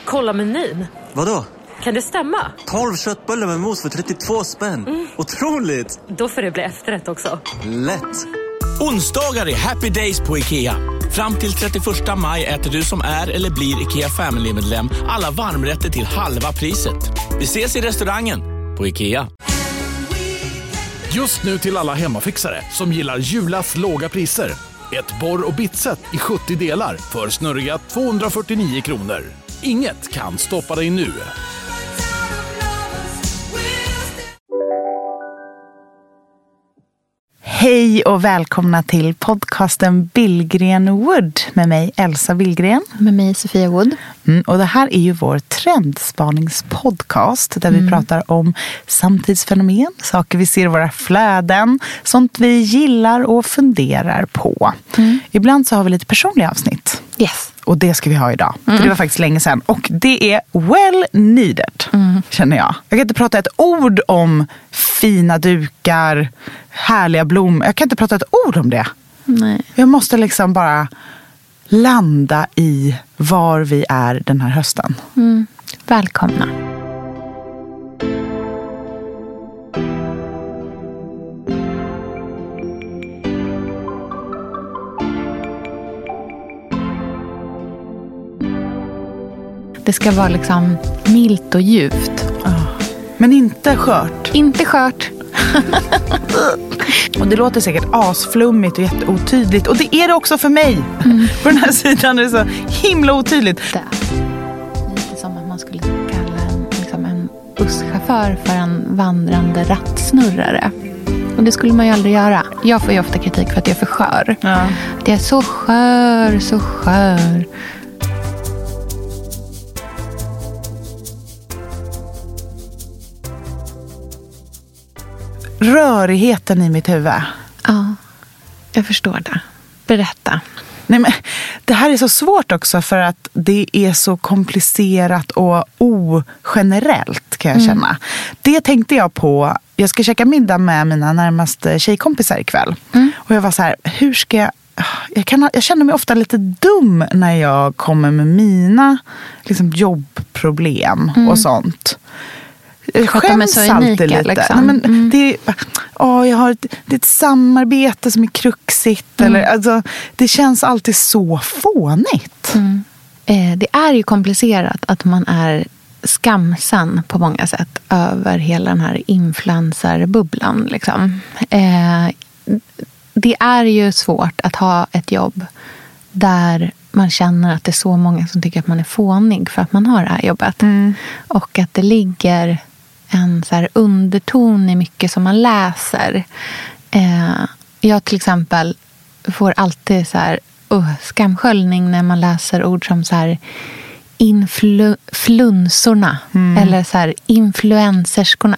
Kolla menyn. Vadå? Kan det stämma? 12 köttbullar med mos för 32 spänn. Otroligt! Då får det bli efterrätt också. Lätt! Onsdagar är happy days på IKEA. Fram till 31 maj äter du som är eller blir IKEA Family-medlem alla varmrätter till halva priset. Vi ses i restaurangen på IKEA. Just nu till alla hemmafixare som gillar Julas låga priser. Ett borr- och bitset i 70 delar för snurriga 249 kronor. Inget kan stoppa dig nu. Hej och välkomna till podcasten Billgren Wood med mig Elsa Billgren. Med mig Sofia Wood. Och det här är ju vår trendspaningspodcast där vi pratar om samtidsfenomen, saker vi ser i våra flöden, sånt vi gillar och funderar på. Ibland så har vi lite personliga avsnitt. Yes. Och det ska vi ha idag. För det var faktiskt länge sedan. Och det är well needed, känner jag. Jag kan inte prata ett ord om fina dukar, härliga blommor. Jag kan inte prata ett ord om det. Nej. Jag måste liksom bara landa i var vi är den här hösten. Välkomna. Det ska vara liksom milt och ljuvt. Men inte skört. Inte skört. Och det låter säkert asflummigt och jätteotydligt. Och det är det också för mig. På den här sidan är det så himla otydligt. Lite som att man skulle kalla en busschaufför för en vandrande rattsnurrare. Och det skulle man ju aldrig göra. Jag får ju ofta kritik för att jag är för skör. Ja. Det är så skör, så skör. Rörigheten i mitt huvud. Ja, jag förstår det. Berätta. Nej, men det här är så svårt också för att det är så komplicerat och ogenerellt, kan jag känna. Det tänkte jag på. Jag ska käka middag med mina närmaste tjejkompisar ikväll. Och jag var så här, hur ska jag känner mig ofta lite dum när jag kommer med mina liksom, jobbproblem och sånt. Jag skäms alltid lite. Liksom. Nej, men det är ett samarbete som är kruxigt. Eller, alltså, det känns alltid så fånigt. Det är ju komplicerat att man är skamsen på många sätt över hela den här influencerbubblan. Liksom. Det är ju svårt att ha ett jobb där man känner att det är så många som tycker att man är fånig för att man har det här jobbet. Och att det ligger en så här underton i mycket som man läser. Jag till exempel får alltid så här skamsköljning när man läser ord som så här influensorna eller så här influencerskorna.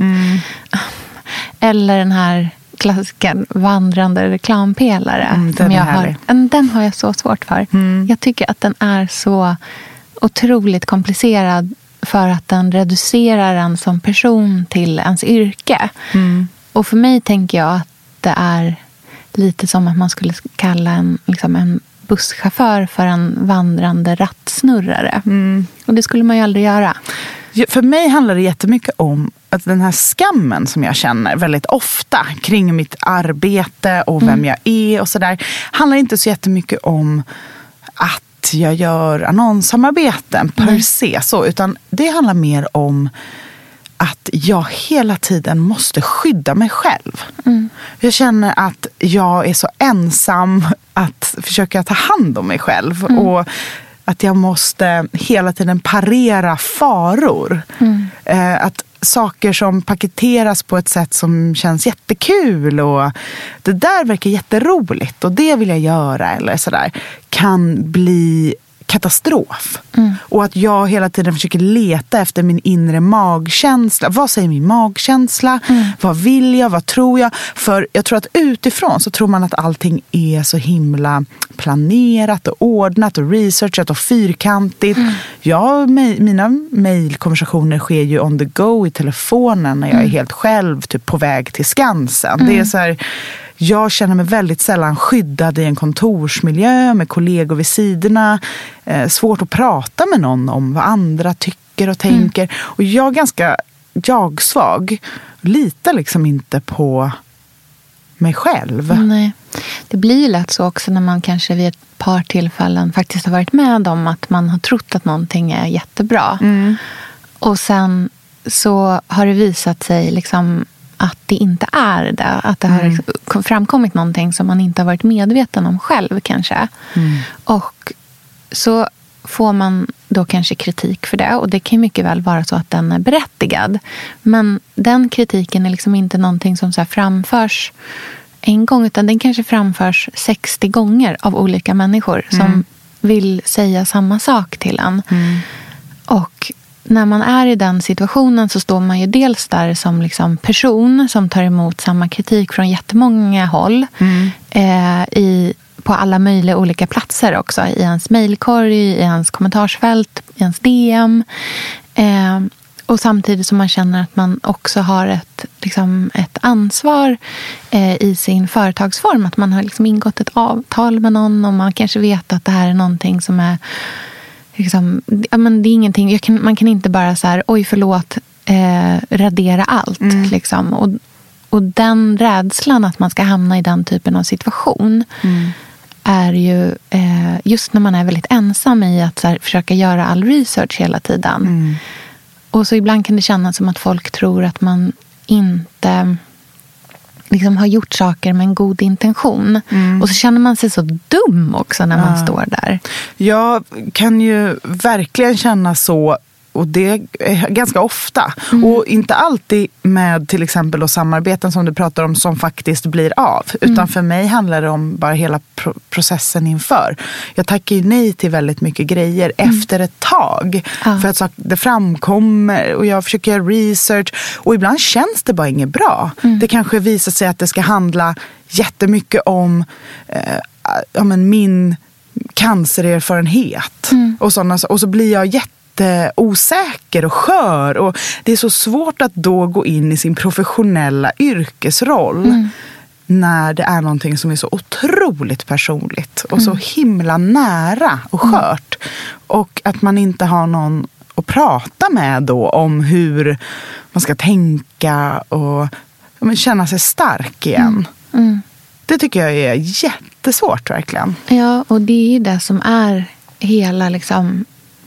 Eller den här klassiken vandrande reklampelare som jag har. Den har jag så svårt för. Jag tycker att den är så otroligt komplicerad för att den reducerar en som person till ens yrke. Och för mig tänker jag att det är lite som att man skulle kalla en busschaufför för en vandrande rattsnurrare. Och det skulle man ju aldrig göra. För mig handlar det jättemycket om att den här skammen som jag känner väldigt ofta kring mitt arbete och vem jag är och sådär, handlar inte så jättemycket om att jag gör annonssamarbeten per se så, utan det handlar mer om att jag hela tiden måste skydda mig själv. Jag känner att jag är så ensam att försöka ta hand om mig själv och att jag måste hela tiden parera faror. Att saker som paketeras på ett sätt som känns jättekul och det där verkar jätteroligt och det vill jag göra eller sådär, kan bli katastrof. Och att jag hela tiden försöker leta efter min inre magkänsla. Vad säger min magkänsla? Vad vill jag? Vad tror jag? För jag tror att utifrån så tror man att allting är så himla planerat och ordnat och researchat och fyrkantigt. Mina mejlkonversationer sker ju on the go i telefonen när jag är helt själv typ på väg till Skansen. Det är så här, jag känner mig väldigt sällan skyddad i en kontorsmiljö med kollegor vid sidorna. Svårt att prata med någon om vad andra tycker och tänker. Och jag är ganska jag-svag. Litar liksom inte på mig själv. Nej. Det blir ju lätt så också när man kanske vid ett par tillfällen faktiskt har varit med om att man har trott att någonting är jättebra. Och sen så har det visat sig liksom att det inte är det. Att det har framkommit någonting som man inte har varit medveten om själv kanske. Och så får man då kanske kritik för det. Och det kan mycket väl vara så att den är berättigad. Men den kritiken är liksom inte någonting som så här framförs en gång, utan den kanske framförs 60 gånger av olika människor som vill säga samma sak till en. Och när man är i den situationen så står man ju dels där som liksom person som tar emot samma kritik från jättemånga håll på alla möjliga olika platser också. I ens mejlkorg, i ens kommentarsfält, i ens DM. Och samtidigt som man känner att man också har ett ansvar i sin företagsform. Att man har liksom ingått ett avtal med någon och man kanske vet att det här är någonting som är liksom, ja, men det är ingenting, man kan inte bara så här, oj förlåt, radera allt. Liksom. Och den rädslan att man ska hamna i den typen av situation är ju just när man är väldigt ensam i att så här, försöka göra all research hela tiden. Och så ibland kan det kännas som att folk tror att man inte liksom har gjort saker med en god intention. Och så känner man sig så dum också när man står där. Jag kan ju verkligen känna så. Och det är ganska ofta. Och inte alltid med till exempel då samarbeten som du pratar om som faktiskt blir av. Utan för mig handlar det om bara hela processen inför. Jag tackar ju nej till väldigt mycket grejer efter ett tag. För att det framkommer och jag försöker göra research. Och ibland känns det bara inget bra. Det kanske visar sig att det ska handla jättemycket om min cancererfarenhet. Och så blir jag osäker och skör, och det är så svårt att då gå in i sin professionella yrkesroll när det är någonting som är så otroligt personligt och så himla nära och skört, och att man inte har någon att prata med då om hur man ska tänka och känna sig stark igen. Det tycker jag är jättesvårt verkligen. Ja, och det är ju det som är hela liksom,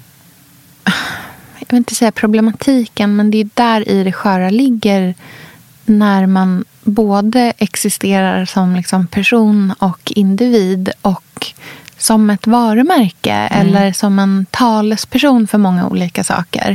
jag vill inte säga problematiken, men det är där i det sköra ligger när man både existerar som liksom person och individ och som ett varumärke eller som en talesperson för många olika saker.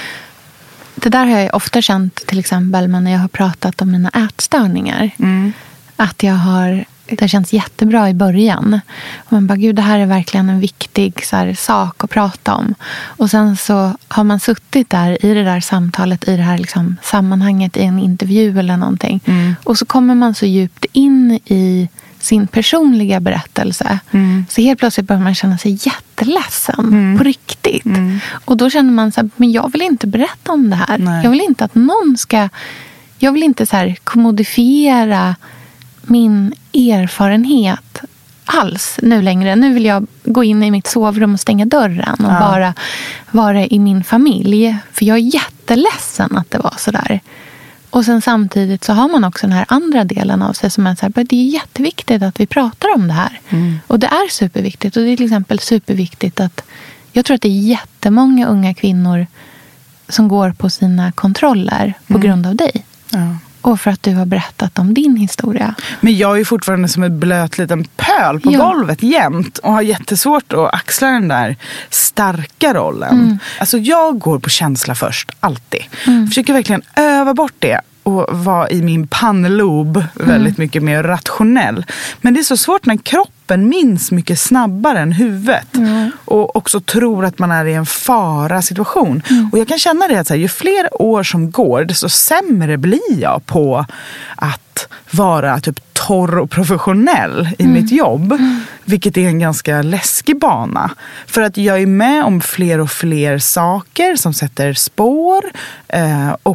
Det där har jag ofta känt till exempel när jag har pratat om mina ätstörningar. Att det känns jättebra i början. Och man bara, gud, det här är verkligen en viktig så här, sak att prata om. Och sen så har man suttit där i det där samtalet, i det här liksom, sammanhanget, i en intervju eller någonting. Och så kommer man så djupt in i sin personliga berättelse. Så helt plötsligt börjar man känna sig jätteledsen på riktigt. Och då känner man så här, men jag vill inte berätta om det här. Nej. Jag vill inte att någon ska... Jag vill inte så här kommodifiera min erfarenhet alls nu längre. Nu vill jag gå in i mitt sovrum och stänga dörren och bara vara i min familj. För jag är jätteledsen att det var så där. Och sen samtidigt så har man också den här andra delen av sig som är så här, det är jätteviktigt att vi pratar om det här. Och det är superviktigt. Och det är till exempel superviktigt att jag tror att det är jättemånga unga kvinnor som går på sina kontroller på grund av dig. Ja. Och för att du har berättat om din historia. Men jag är ju fortfarande som en blöt liten pöl på golvet jämt. Och har jättesvårt att axla den där starka rollen. Alltså jag går på känsla först, alltid. Försöker verkligen öva bort det. Och vara i min pannlob väldigt mycket mer rationell. Men det är så svårt när kroppen minns mycket snabbare än huvudet. Och också tror att man är i en fara situation. Och jag kan känna det att så här, ju fler år som går, desto sämre blir jag på att vara typ torr och professionell i mitt jobb. Vilket är en ganska läskig bana. För att jag är med om fler och fler saker som sätter spår. Och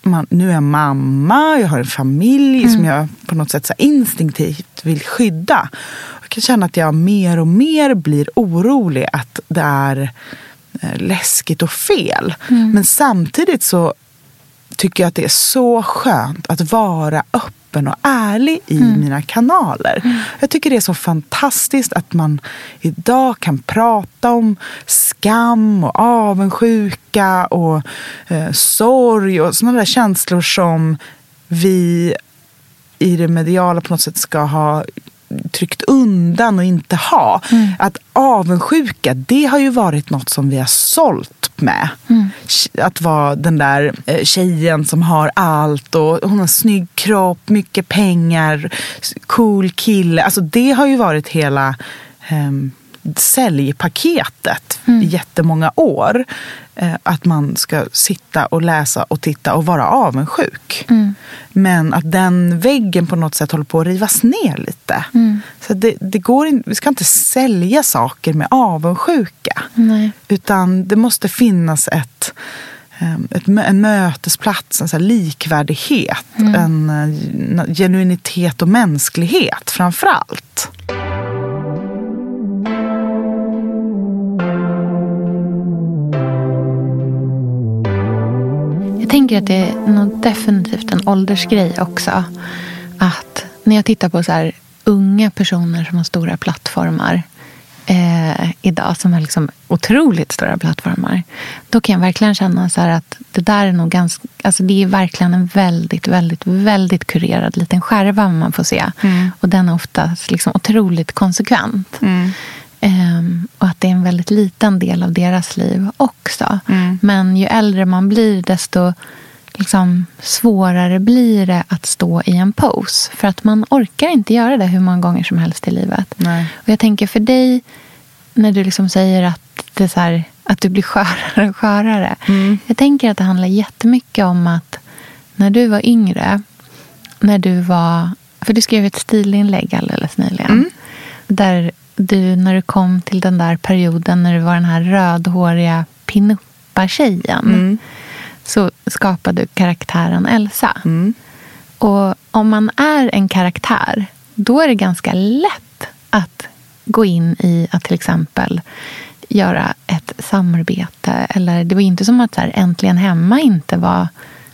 nu är jag mamma, jag har en familj som jag på något sätt så instinktivt vill skydda. Jag kan känna att jag mer och mer blir orolig att det är läskigt och fel. Men samtidigt så tycker jag att det är så skönt att vara öppen och ärlig i mina kanaler. Jag tycker det är så fantastiskt att man idag kan prata om skam och avundsjuka och sorg och sådana där känslor som vi i det mediala på något sätt ska ha tryckt undan och inte ha. Att avundsjuka, det har ju varit något som vi har sålt med. Att vara den där tjejen som har allt och hon har snygg kropp, mycket pengar, cool kille. Alltså det har ju varit hela säljpaketet i jättemånga år. Att man ska sitta och läsa och titta och vara avundsjuk. Men att den väggen på något sätt håller på att rivas ner lite. Så det går vi ska inte sälja saker med avundsjuka. Nej. Utan det måste finnas en mötesplats, en så här likvärdighet, en genuinitet och mänsklighet framförallt. Jag tänker att det är nog definitivt en åldersgrej också. Att när jag tittar på så här unga personer som har stora plattformar idag, som har liksom otroligt stora plattformar, då kan jag verkligen känna så här att det där är nog ganska, alltså det är verkligen en väldigt, väldigt, väldigt kurerad liten skärva man får se. Och den är oftast liksom otroligt konsekvent. Och att det är en väldigt liten del av deras liv också. Men ju äldre man blir, desto liksom svårare blir det att stå i en pose. För att man orkar inte göra det hur många gånger som helst i livet. Nej. Och jag tänker för dig, när du liksom säger att det är så här, att du blir skörare och skörare. Jag tänker att det handlar jättemycket om att när du var yngre, för du skrev ett stilinlägg alldeles nyligen. Där du, när du kom till den där perioden när du var den här rödhåriga pinuppa-tjejen, så skapade du karaktären Elsa. Och om man är en karaktär, då är det ganska lätt att gå in i att till exempel göra ett samarbete. Eller det var inte som att så här, Äntligen hemma inte var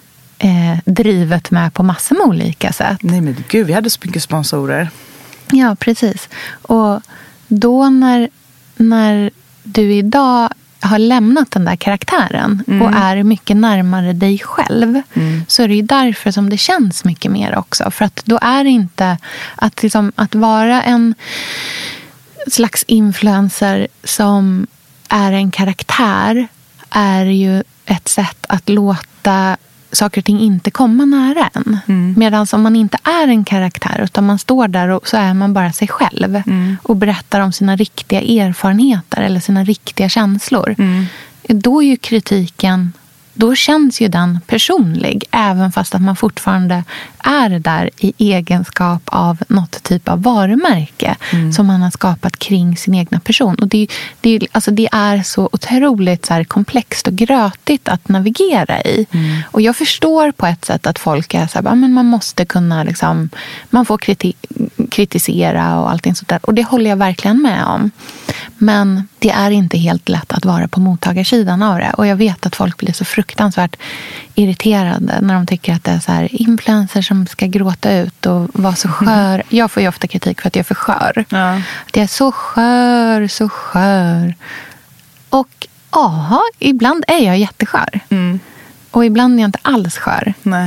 drivet med på massor med olika sätt. Nej men gud, vi hade så mycket sponsorer. Ja, precis. Och då när du idag har lämnat den där karaktären och är mycket närmare dig själv, så är det ju därför som det känns mycket mer också. För att då är det inte att, liksom, att vara en slags influencer som är en karaktär är ju ett sätt att låta saker och ting inte komma nära en. Medan om man inte är en karaktär utan man står där och så är man bara sig själv och berättar om sina riktiga erfarenheter eller sina riktiga känslor. Då är ju kritiken, då känns ju den personlig, även fast att man fortfarande är där i egenskap av något typ av varumärke som man har skapat kring sin egna person. Och det är så otroligt så här komplext och grötigt att navigera i. Och jag förstår på ett sätt att folk är så här, men man måste kunna liksom, man får kritisera och allting sånt där. Och det håller jag verkligen med om. Men det är inte helt lätt att vara på mottagarsidan av det. Och jag vet att folk blir så fruktansvärt irriterade när de tycker att det är så här influencers som ska gråta ut och vara så skör. Jag får ju ofta kritik för att jag är för skör. Ja. Det är så skör, så skör. Och ibland är jag jätteskör. Och ibland är jag inte alls skör. Nej.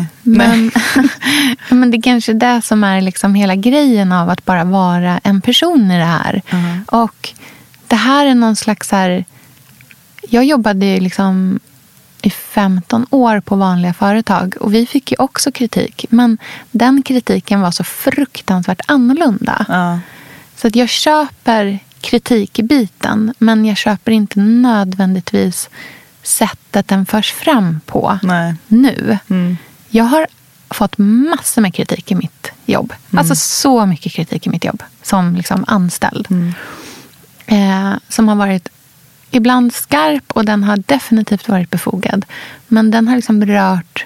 Men det är kanske det som är liksom hela grejen av att bara vara en person i det här. Och det här är någon slags här... Jag jobbade ju liksom i 15 år på vanliga företag. Och vi fick ju också kritik. Men den kritiken var så fruktansvärt annorlunda. Så att jag köper kritikbiten. Men jag köper inte nödvändigtvis sättet den förs fram på nu. Jag har fått massor med kritik i mitt jobb. Alltså så mycket kritik i mitt jobb som liksom anställd. Som har varit ibland skarp och den har definitivt varit befogad. Men den har liksom rört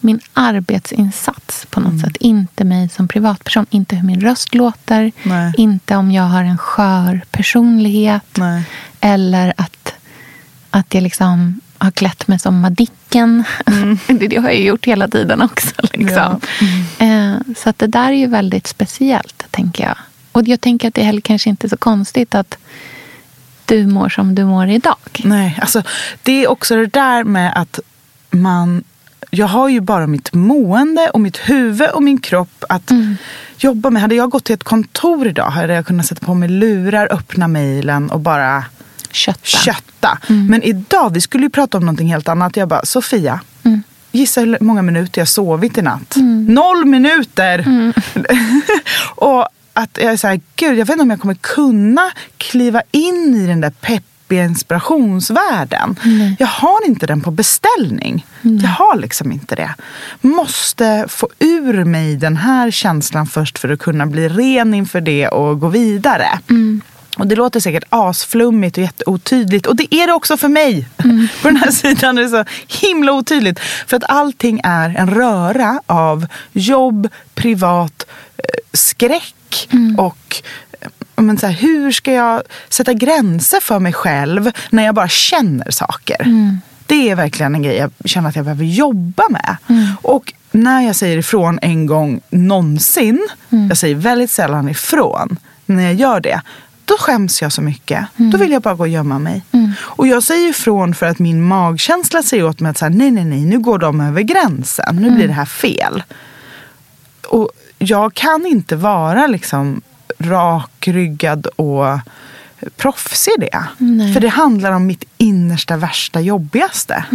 min arbetsinsats på något sätt. Inte mig som privatperson. Inte hur min röst låter. Nej. Inte om jag har en skör personlighet. Nej. Eller att jag liksom har klätt mig som Madicken. Det har jag gjort hela tiden också. Liksom. Ja. Så att det där är ju väldigt speciellt, tänker jag. Och jag tänker att det heller kanske inte är så konstigt att du mår som du mår idag. Nej, alltså det är också det där med att jag har ju bara mitt mående och mitt huvud och min kropp att jobba med. Hade jag gått till ett kontor idag hade jag kunnat sätta på mig lurar, öppna mejlen och bara kötta. Men idag, vi skulle ju prata om någonting helt annat. Jag bara, Sofia, gissa hur många minuter jag sovit i natt. 0 minuter! Och att jag är så här, gud, jag vet inte om jag kommer kunna kliva in i den där peppiga inspirationsvärlden. Jag har inte den på beställning. Jag har liksom inte det. Måste få ur mig den här känslan först för att kunna bli ren inför det och gå vidare. Och det låter säkert asflummigt och jätteotydligt. Och det är det också för mig. På den här sidan är det så himla otydligt. För att allting är en röra av jobb, privat, skräck. Och men så här, hur ska jag sätta gränser för mig själv när jag bara känner saker? Det är verkligen en grej jag känner att jag behöver jobba med. Och när jag säger ifrån en gång någonsin, jag säger väldigt sällan ifrån när jag gör det, då skäms jag så mycket. Då vill jag bara gå och gömma mig. Och jag säger ifrån för att min magkänsla säger åt mig att så här, nej, nu går de över gränsen. Nu blir det här fel. Och jag kan inte vara liksom rakryggad och proffsig i det. Nej. För det handlar om mitt innersta, värsta, jobbigaste.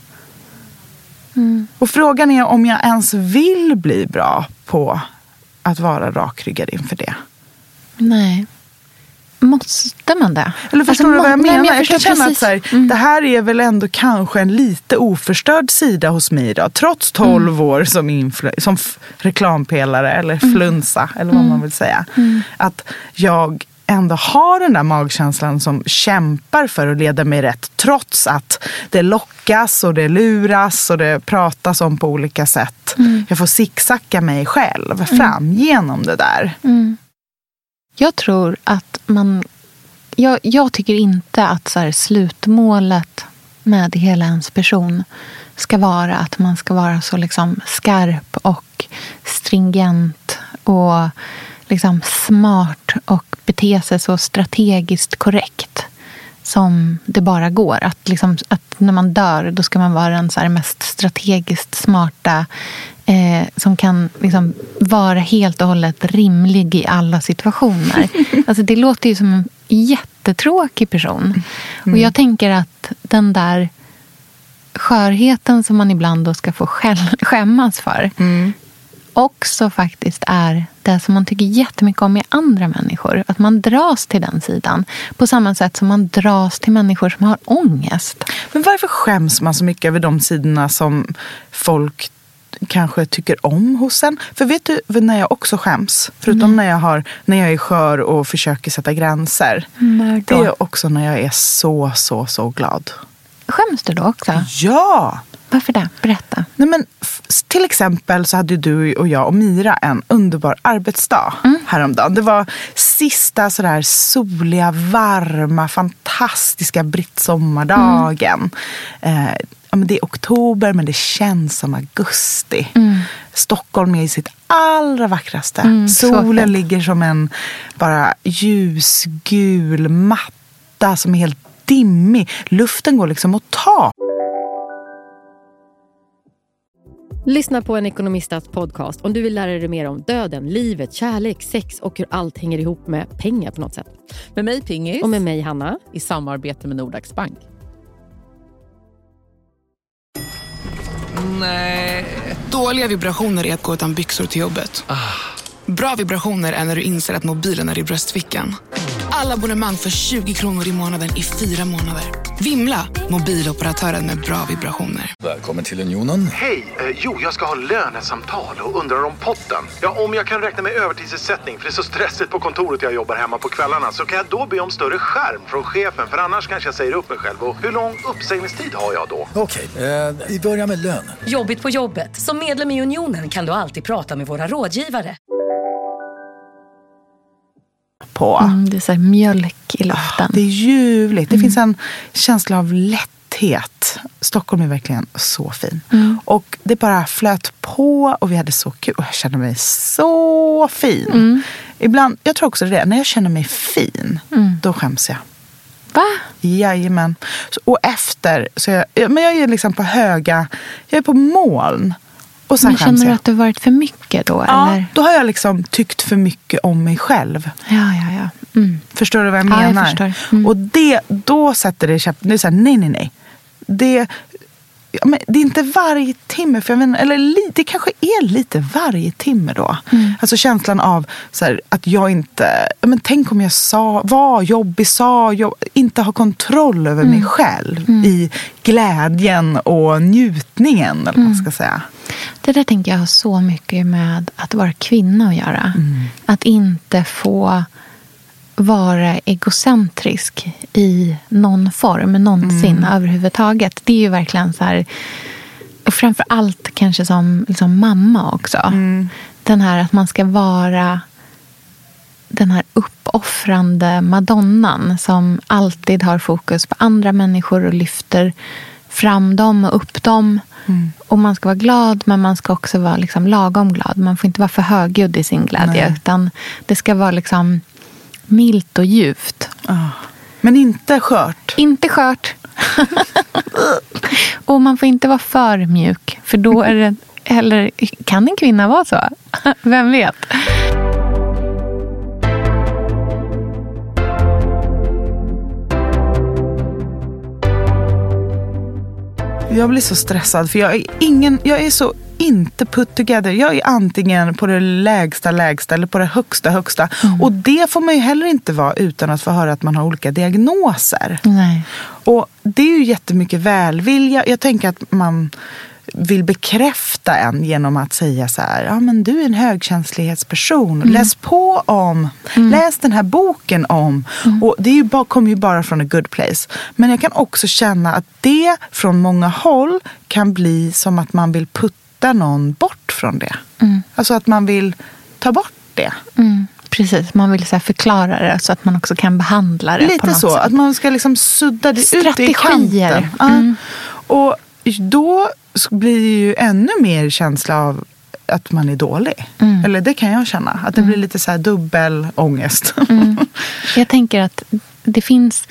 Och frågan är om jag ens vill bli bra på att vara rakryggad inför det. Nej. Måste man det? Eller förstår du vad jag menar? Jag kan känna att så här, det här är väl ändå kanske en lite oförstörd sida hos mig idag. Trots 12 år som reklampelare eller flunsa eller vad man vill säga. Att jag ändå har den där magkänslan som kämpar för att leda mig rätt. Trots att det lockas och det luras och det pratas om på olika sätt. Jag får zigzacka mig själv fram genom det där. Jag tror att jag tycker inte att så här, slutmålet med hela ens person ska vara att man ska vara så liksom skarp och stringent och liksom smart och bete sig så strategiskt korrekt som det bara går. Att när man dör, då ska man vara den så här mest strategiskt smarta som kan liksom vara helt och hållet rimlig i alla situationer. Alltså det låter ju som en jättetråkig person. Och jag tänker att den där skörheten som man ibland då ska få skämmas för också faktiskt är det som man tycker jättemycket om i andra människor. Att man dras till den sidan. På samma sätt som man dras till människor som har ångest. Men varför skäms man så mycket över de sidorna som folk kanske tycker om hos en? För vet du när jag också skäms? Förutom när jag är skör och försöker sätta gränser. Det är också när jag är så glad. Skäms du då också? Ja! Varför det? Berätta. Nej, men till exempel så hade du och jag och Mira en underbar arbetsdag häromdagen. Det var sista sådär soliga, varma, fantastiska brittsommardagen. Men det är oktober, men det känns som augusti. Stockholm är i sitt allra vackraste. Solen ligger som en bara ljusgul matta som är helt dimmig. Luften går liksom att ta. Lyssna på En ekonomistats podcast om du vill lära dig mer om döden, livet, kärlek, sex och hur allt hänger ihop med pengar på något sätt. Med mig Pingis. Och med mig Hanna. I samarbete med Nordax Bank. Nej. Dåliga vibrationer är att gå utan byxor till jobbet. Bra vibrationer är när du inser att mobilen är i bröstfickan. Alla abonnemang för 20 kronor i månaden i 4 månader. Vimla, mobiloperatören med bra vibrationer. Välkommen till Unionen. Hej, jag ska ha lönesamtal och undrar om potten. Ja, om jag kan räkna med övertidsersättning för det är så stressigt på kontoret jag jobbar hemma på kvällarna, så kan jag då be om större skärm från chefen, för annars kanske jag säger upp mig själv. Och hur lång uppsägningstid har jag då? Okej, vi börjar med lön. Jobbigt på jobbet. Som medlem i Unionen kan du alltid prata med våra rådgivare. Det är så här mjölk i luften. Det är ljuvligt. Det finns en känsla av lätthet. Stockholm är verkligen så fin. Och det bara flöt på och vi hade så kul. Och jag kände mig så fin. Ibland, jag tror också det, när jag känner mig fin, då skäms jag. Va? Jajamän. Och efter, så jag är liksom på höga, jag är på moln. Och sen men känner du att det har varit för mycket då? Ja, eller? Då har jag liksom tyckt för mycket om mig själv. Ja. Förstår du vad jag menar? Jag förstår. Och då sätter det käpp. Det är så här, nej. Det är inte varje timme, för jag menar, eller det kanske är lite varje timme då. Alltså känslan av så här, att jag inte, men tänk om jag inte har kontroll över mig själv i glädjen och njutningen, eller vad man ska säga. Det där tänker jag har så mycket med att vara kvinna att göra. Att inte få vara egocentrisk i någon form någonsin överhuvudtaget. Det är ju verkligen så här, och framför allt kanske som liksom mamma också. Den här att man ska vara den här uppoffrande madonnan som alltid har fokus på andra människor och lyfter fram dem och upp dem. Och man ska vara glad, men man ska också vara liksom lagom glad. Man får inte vara för högljudd i sin glädje. Nej. Utan det ska vara liksom milt och djupt. Men inte skört. Inte skört. Och man får inte vara för mjuk. För då är det, eller kan en kvinna vara så? Vem vet? Jag blir så stressad för jag är så inte put together. Jag är antingen på det lägsta eller på det högsta. Och det får man ju heller inte vara utan att få höra att man har olika diagnoser. Nej. Och det är ju jättemycket välvilja. Jag tänker att man vill bekräfta en genom att säga så här: ja, men du är en högkänslighetsperson. Läs på om. Läs den här boken om. Och det är ju kommer ju bara från a good place. Men jag kan också känna att det från många håll kan bli som att man vill putta någon bort från det. Alltså att man vill ta bort det. Precis, man vill så här förklara det så att man också kan behandla det. Lite på något så, sätt. att man ska liksom sudda det strategier. ut i kanten. Och då blir det ju ännu mer känsla av att man är dålig. Eller det kan jag känna. Att det blir lite så här dubbel ångest. Jag tänker att det finns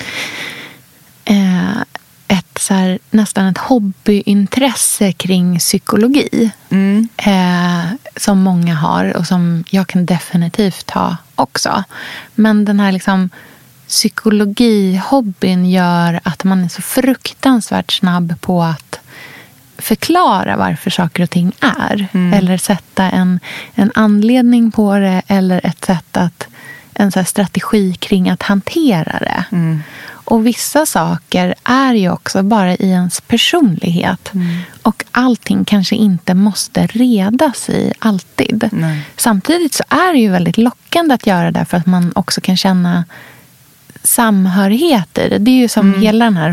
ett så här, nästan ett hobbyintresse kring psykologi. Som många har och som jag kan definitivt ha också. Men den här liksom psykologihobbyn gör att man är så fruktansvärt snabb på att förklara varför saker och ting är. Eller sätta en anledning på det. Eller ett sätt en så här strategi kring att hantera det. Och vissa saker är ju också bara i ens personlighet. Och allting kanske inte måste redas i alltid. Samtidigt så är det ju väldigt lockande att göra det för att man också kan känna samhörighet i det. Det är ju som hela den här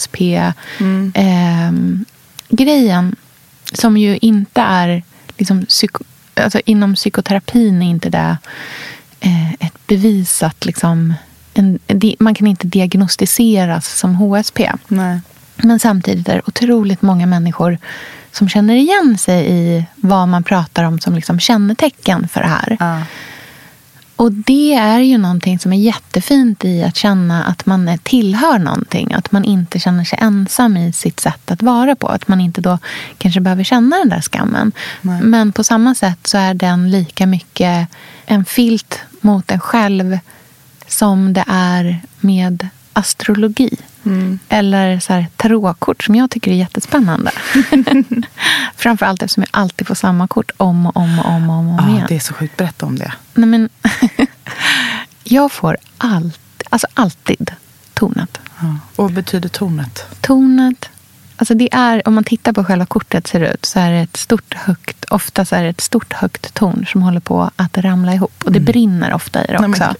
HSP-grejen som ju inte är liksom alltså inom psykoterapin är inte det ett bevisat liksom man kan inte diagnostiseras som HSP. Nej. Men samtidigt är det otroligt många människor som känner igen sig i vad man pratar om som liksom kännetecken för det här. Och det är ju någonting som är jättefint i att känna att man tillhör någonting. Att man inte känner sig ensam i sitt sätt att vara på. Att man inte då kanske behöver känna den där skammen. Nej. Men på samma sätt så är den lika mycket en filt mot en själv som det är med astrologi. Eller så här tarotkort som jag tycker är jättespännande. Framförallt eftersom jag alltid får samma kort om och om igen. Det är så sjukt, berätta om det. Nej, men jag får alltid tornet. Ja. Och vad betyder tornet? Tornet, alltså det är, om man tittar på själva kortet ser det ut, så är det ett stort högt, ofta så är det ett stort högt torn som håller på att ramla ihop. Och det brinner ofta i det också.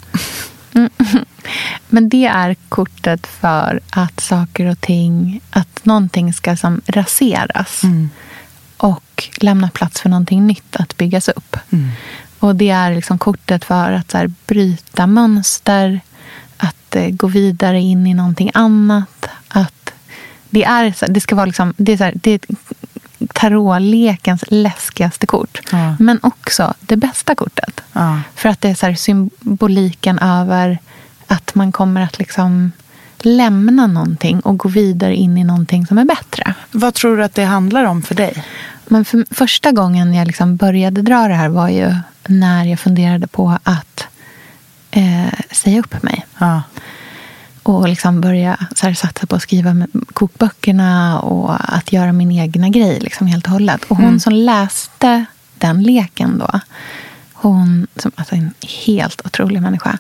Men det är kortet för att saker och ting, att någonting ska som raseras. Och lämna plats för någonting nytt att byggas upp. Och det är liksom kortet för att så här, bryta mönster, att gå vidare in i någonting annat, att det ska vara liksom, det är tarotlekens läskigaste kort, men också det bästa kortet. För att det är så här, symboliken över att man kommer att liksom lämna någonting och gå vidare in i någonting som är bättre. Vad tror du att det handlar om för dig? Men första gången jag liksom började dra det här var ju när jag funderade på att säga upp mig. Och liksom börja så här, satsa på att skriva kokböckerna och att göra min egna grej liksom helt och hållet. Och hon som läste den leken då, hon som alltså en helt otrolig människa,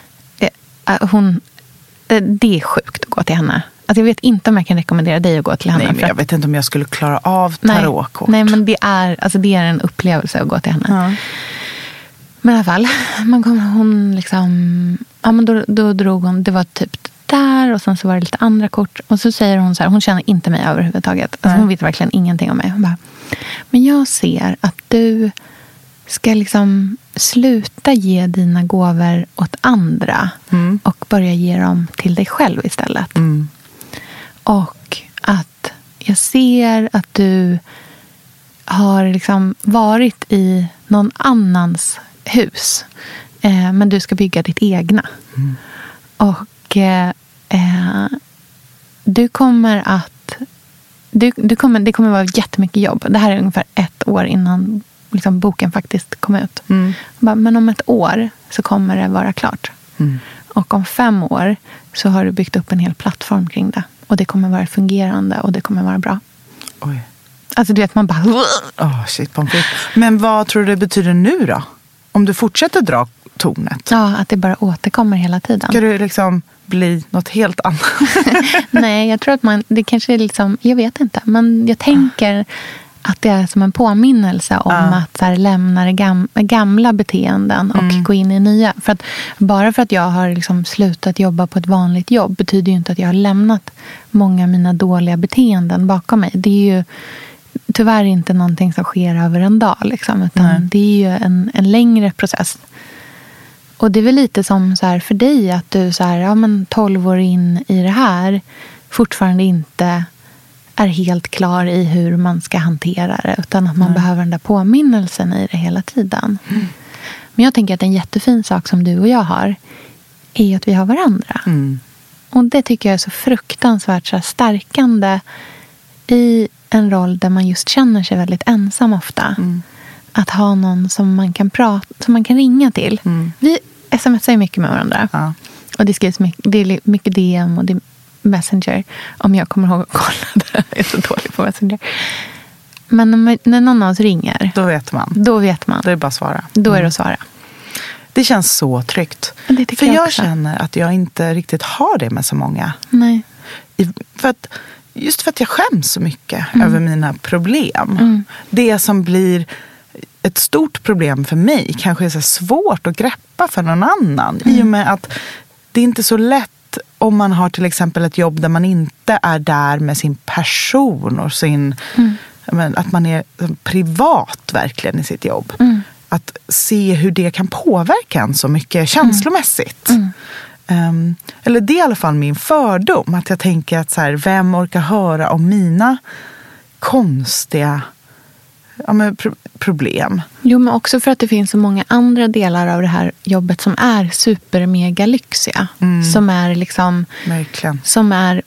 det är sjukt att gå till henne. Alltså jag vet inte om jag kan rekommendera dig att gå till henne. Nej, men jag vet inte om jag skulle klara av tarotkort. Nej, men det är en upplevelse att gå till henne. Men i alla fall, hon liksom, ja men då drog hon, det var typ där och sen så var det lite andra kort. Och så säger hon så här, hon känner inte mig överhuvudtaget. Alltså hon vet verkligen ingenting om mig. Hon bara, men jag ser att du ska liksom sluta ge dina gåvor åt andra och börja ge dem till dig själv istället. Och att jag ser att du har liksom varit i någon annans hus, men du ska bygga ditt egna. Och du kommer att det kommer vara jättemycket jobb. Det här är ungefär 1 år innan liksom boken faktiskt kom ut. Men om 1 år så kommer det vara klart. Och om 5 år så har du byggt upp en hel plattform kring det. Och det kommer vara fungerande och det kommer vara bra. Oj. Alltså du vet, man bara... Shit, men vad tror du det betyder nu då? Om du fortsätter dra tornet? Ja, att det bara återkommer hela tiden. Ska du liksom bli något helt annat? Nej, jag tror att det kanske är liksom... Jag vet inte, men jag tänker att det är som en påminnelse om att så här, lämna gamla beteenden och gå in i nya. För att bara för att jag har liksom slutat jobba på ett vanligt jobb betyder ju inte att jag har lämnat många av mina dåliga beteenden bakom mig. Det är ju tyvärr inte någonting som sker över en dag. Liksom, utan det är ju en längre process. Och det är väl lite som så här, för dig att du så här, ja, men 12 år in i det här fortfarande inte är helt klar i hur man ska hantera det, utan att man behöver den där påminnelsen i det hela tiden. Men jag tänker att en jättefin sak som du och jag har är att vi har varandra. Och det tycker jag är så fruktansvärt så här, stärkande i en roll där man just känner sig väldigt ensam ofta. Att ha någon som man kan som man kan ringa till. Vi smsar mycket med varandra. Och det skrivs det är mycket DM och det är Messenger, om jag kommer ihåg att kolla det. Jag är så dålig på Messenger. Men när någon av oss ringer, då vet man. Då är det bara att svara. Då är det att svara. Det känns så tryggt. För jag känner att jag inte riktigt har det med så många. Nej. Just för att jag skäms så mycket över mina problem. Det som blir ett stort problem för mig kanske är så svårt att greppa för någon annan. I och med att det är inte så lätt om man har till exempel ett jobb där man inte är där med sin person och sin... att man är privat verkligen i sitt jobb. Att se hur det kan påverka en så mycket känslomässigt. Eller det är i alla fall min fördom. Att jag tänker att så här, vem orkar höra om mina konstiga problem? Jo, men också för att det finns så många andra delar av det här jobbet som är supermega lyxiga. Som är liksom... Verkligen. Som är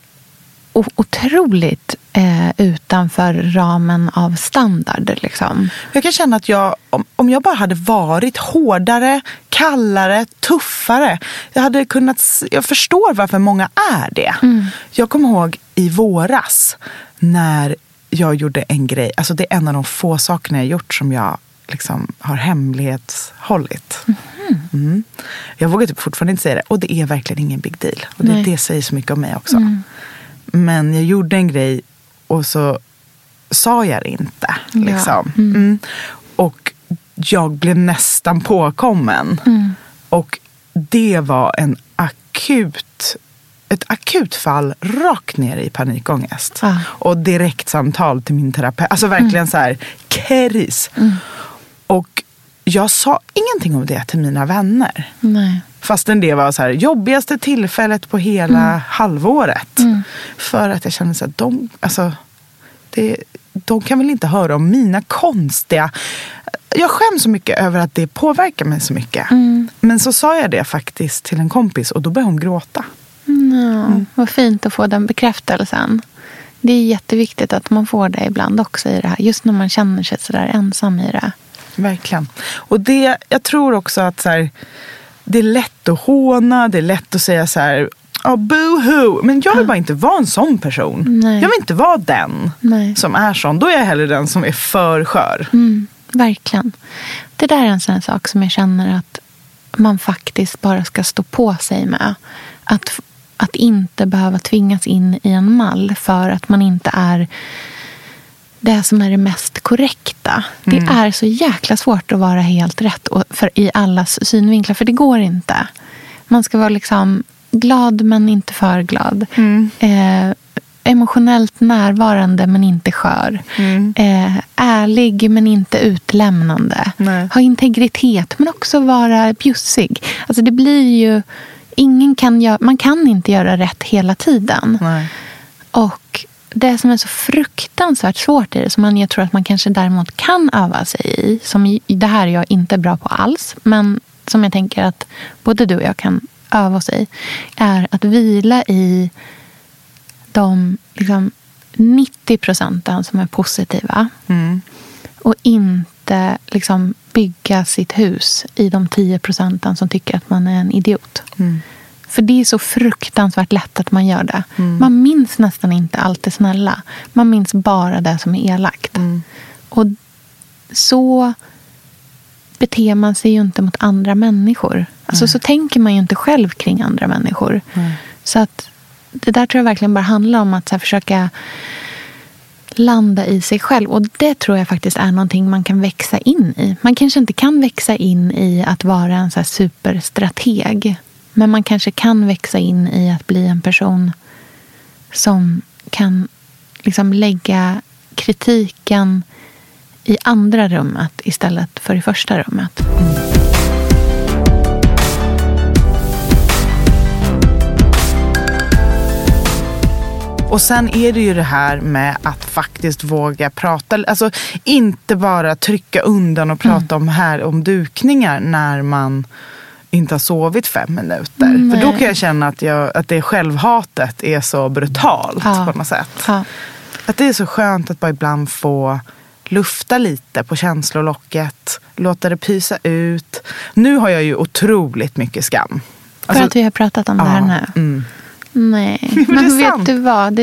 otroligt utanför ramen av standard. Liksom. Jag kan känna att om jag bara hade varit hårdare, kallare, tuffare. Jag förstår varför många är det. Jag kommer ihåg i våras när jag gjorde en grej. Alltså det är en av de få sakerna jag gjort som jag liksom har hemlighetshållit. Jag vågar typ fortfarande inte säga det. Och det är verkligen ingen big deal. Och det säger så mycket om mig också. Men jag gjorde en grej och så sa jag det inte. Liksom. Och jag blev nästan påkommen. Och det var ett akut fall rakt ner i panikångest. Och direkt samtal till min terapeut. Alltså verkligen så här kris. Och jag sa ingenting om det till mina vänner. Nej. Fastän det var så här jobbigaste tillfället på hela halvåret. För att jag kände så att de kan väl inte höra om mina konstiga... Jag skäms så mycket över att det påverkar mig så mycket. Men så sa jag det faktiskt till en kompis och då började hon gråta. Vad fint att få den bekräftelsen. Det är jätteviktigt att man får det ibland också i det här. Just när man känner sig så där ensam i det. Verkligen. Och jag tror också att så här, det är lätt att håna, det är lätt att säga så här, boo-hoo. Men jag vill bara inte vara en sån person. Nej. Jag vill inte vara den som är sån. Då är jag hellre den som är för skör. Verkligen. Det där är en sån sak som jag känner att man faktiskt bara ska stå på sig med. Att inte behöva tvingas in i en mall för att man inte är det som är det mest korrekta. Det är så jäkla svårt att vara helt rätt i allas synvinklar. För det går inte. Man ska vara liksom glad men inte för glad. Emotionellt närvarande men inte skör. Ärlig men inte utlämnande. Ha integritet men också vara bjussig. Alltså det blir ju... man kan inte göra rätt hela tiden. Och det som är så fruktansvärt svårt i det, som jag tror att man kanske däremot kan öva sig i, som det här är jag inte bra på alls, men som jag tänker att både du och jag kan öva oss i, är att vila i de liksom 90% som är positiva och inte liksom bygga sitt hus i de 10% som tycker att man är en idiot. För det är så fruktansvärt lätt att man gör det. Man minns nästan inte allt det snälla. Man minns bara det som är elakt. Och så beter man sig ju inte mot andra människor. Alltså så tänker man ju inte själv kring andra människor. Så att det där tror jag verkligen bara handlar om att så här, försöka landa i sig själv. Och det tror jag faktiskt är någonting man kan växa in i. Man kanske inte kan växa in i att vara en så här superstrateg. Men man kanske kan växa in i att bli en person som kan liksom lägga kritiken i andra rummet istället för i första rummet. Och sen är det ju det här med att faktiskt våga prata. Alltså inte bara trycka undan och prata om dukningar när man inte har sovit 5 minuter. Nej. För då kan jag känna att det självhatet är så brutalt på något sätt. Att det är så skönt att bara ibland få lufta lite på känslolocket. Låta det pysa ut. Nu har jag ju otroligt mycket skam. För att vi har pratat om det här nu. Nej, men vet du vad?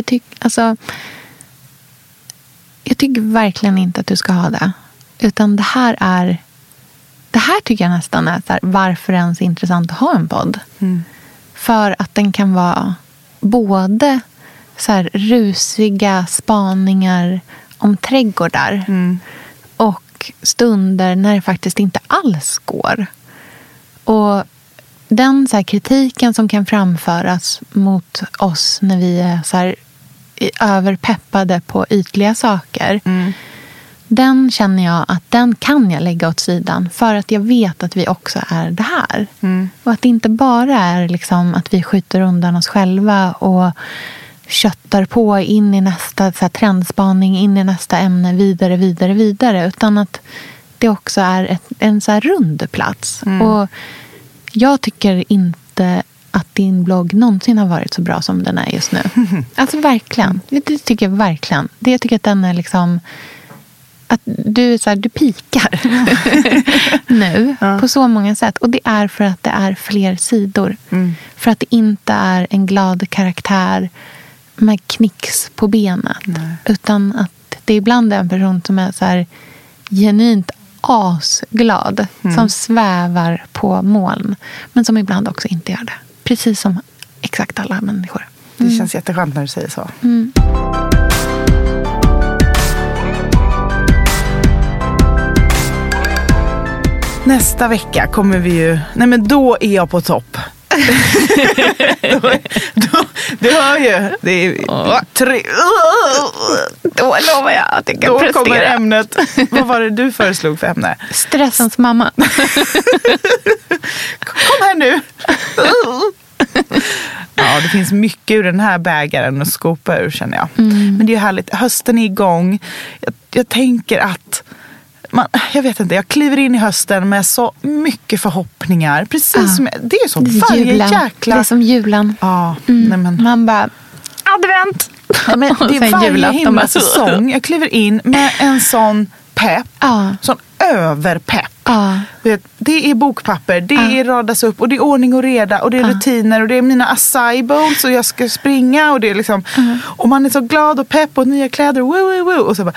Jag tycker verkligen inte att du ska ha det. Utan det här tycker jag nästan är så här, varför ens intressant att ha en podd. För att den kan vara både så här rusiga spaningar om trädgårdar och stunder när det faktiskt inte alls går. Och den så här kritiken som kan framföras mot oss när vi är så här överpeppade på ytliga saker, den känner jag att den kan jag lägga åt sidan för att jag vet att vi också är det här. Och att det inte bara är liksom att vi skjuter undan oss själva och köttar på in i nästa så här trendspaning, in i nästa ämne, vidare, utan att det också är en så här rund plats. Och jag tycker inte att din blogg någonsin har varit så bra som den är just nu. Alltså verkligen. Det tycker jag verkligen. Jag tycker att den är liksom... Att du pikar nu på så många sätt. Och det är för att det är fler sidor. För att det inte är en glad karaktär med knicks på benet. Utan att det ibland är en person som är så här genuint asglad. Som svävar på moln. Men som ibland också inte gör det. Precis som exakt alla människor. Det känns jätteskönt när du säger så. Nästa vecka kommer vi ju... Nej, men då är jag på topp. Du hör ju. Det är då lovar jag att jag kan då prestera. Kommer ämnet. Vad var det du föreslog för ämne? Stressens mamma. Kom här nu. Ja, det finns mycket ur den här bägaren att skopa ur, känner jag. Men det är ju härligt. Hösten är igång. Jag tänker att jag vet inte, jag kliver in i hösten med så mycket förhoppningar. Precis som det är så varje jäkla... Det är som julen. Ja, nej men... Man bara, advent! Ja, men det är varje himla säsong. Jag kliver in med en sån pepp. Sån överpepp. Det är bokpapper, det är radas upp och det är ordning och reda och det är rutiner och det är mina acai bowls och jag ska springa och det är liksom och man är så glad och pepp och nya kläder och så bara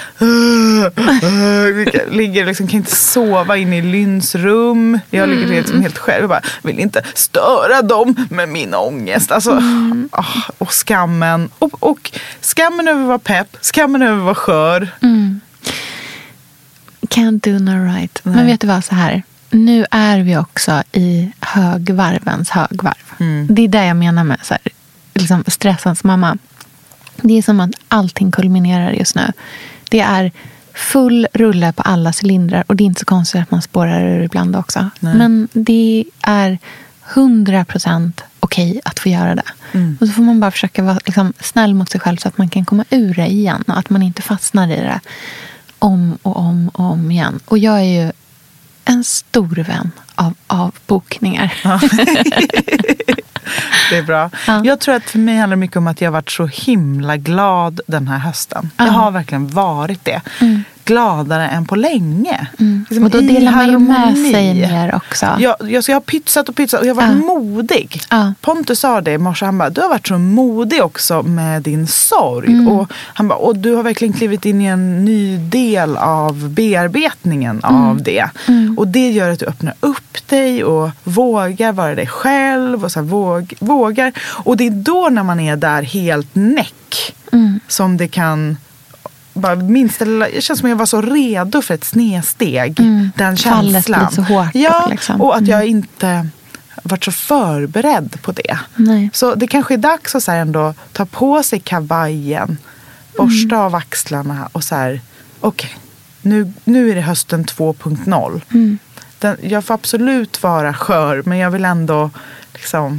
ligger liksom, kan inte sova inne i Lyns rum. Jag ligger liksom helt själv och bara vill inte störa dem med min ångest. Alltså, och skammen och skammen över att vara pepp, skammen över att vara skör. Can't do no right. Nej. Men vet du vad, så här. Nu är vi också i högvarvens högvarv. Det är det jag menar med så här, liksom stressens mamma. Det är som att allting kulminerar just nu. Det är full rulle på alla cylindrar. Och det är inte så konstigt att man spårar ur ibland också. Nej. Men det är 100% okej att få göra det. Och så får man bara försöka vara liksom snäll mot sig själv så att man kan komma ur det igen. Och att man inte fastnar i det om och om igen. Och jag är ju en stor vän av bokningar. Ja. Det är bra. Ja. Jag tror att för mig handlar det mycket om att jag har varit så himla glad den här hösten. Jag har verkligen varit det. Gladare än på länge. Liksom och då delar man ju med sig mer också. Jag har pytsat och jag har varit modig. Pontus sa det i morse, han bara, du har varit så modig också med din sorg. Och han bara, och du har verkligen klivit in i en ny del av bearbetningen av det. Och det gör att du öppnar upp dig och vågar vara dig själv och så här, vågar. Och det är då när man är där helt näck som det kan bara minst, det känns som jag var så redo för ett snedsteg. Den känslan. Fallet så hårt. Ja, liksom. Och att jag inte varit så förberedd på det. Nej. Så det kanske är dags att så här ändå ta på sig kavajen, borsta av axlarna och så här, okej, nu är det hösten 2.0. Jag får absolut vara skör, men jag vill ändå liksom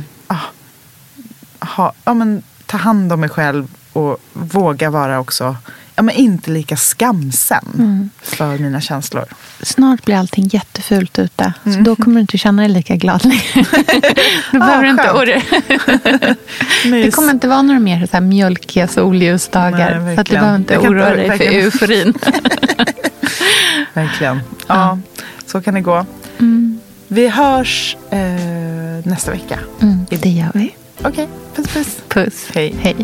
ta hand om mig själv och våga vara också men inte lika skamsen för mina känslor. Snart blir allting jättefult ute. Så då kommer du inte känna dig lika glad längre. Då behöver du inte oroa. Det kommer inte vara några mer så här mjölkiga solljusdagar. Nej, så att du behöver inte oroa dig för euforin. Verkligen. Ja, så kan det gå. Vi hörs nästa vecka. Det gör vi. Okej, puss. Puss. Hej.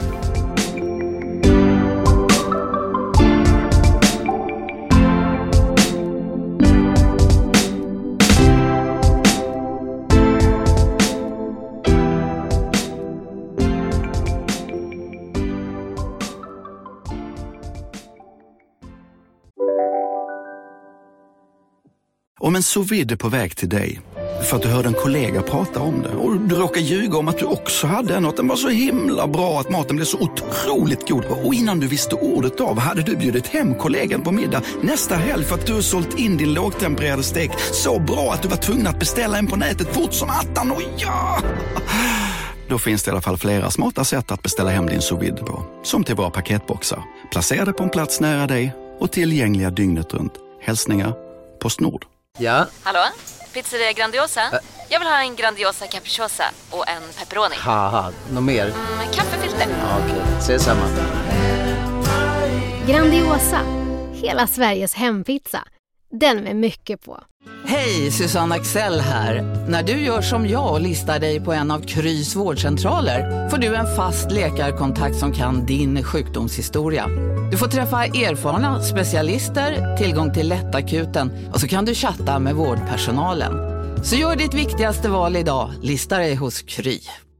Om en sous vide är på väg till dig för att du hörde en kollega prata om det och du råkar ljuga om att du också hade en och att den var så himla bra att maten blev så otroligt god. Och innan du visste ordet av hade du bjudit hem kollegan på middag nästa helg för att du har sålt in din lågtempererade stek så bra att du var tvungen att beställa en på nätet fort som attan. Och ja! Då finns det i alla fall flera smarta sätt att beställa hem din sous vide på. Som till våra paketboxar. Placerade på en plats nära dig och tillgängliga dygnet runt. Hälsningar Postnord. Ja? Hallå? Pizzeria Grandiosa? Jag vill ha en Grandiosa capriciosa och en pepperoni. Haha, något mer? Kaffefilter. Ja, okej, ses samma. Grandiosa, hela Sveriges hempizza. den med mycket på. Hej, Susanne Axel här. När du gör som jag och listar dig på en av Krys vårdcentraler får du en fast läkarkontakt som kan din sjukdomshistoria. Du får träffa erfarna specialister, tillgång till lättakuten och så kan du chatta med vårdpersonalen. Så gör ditt viktigaste val idag, listar dig hos Kry.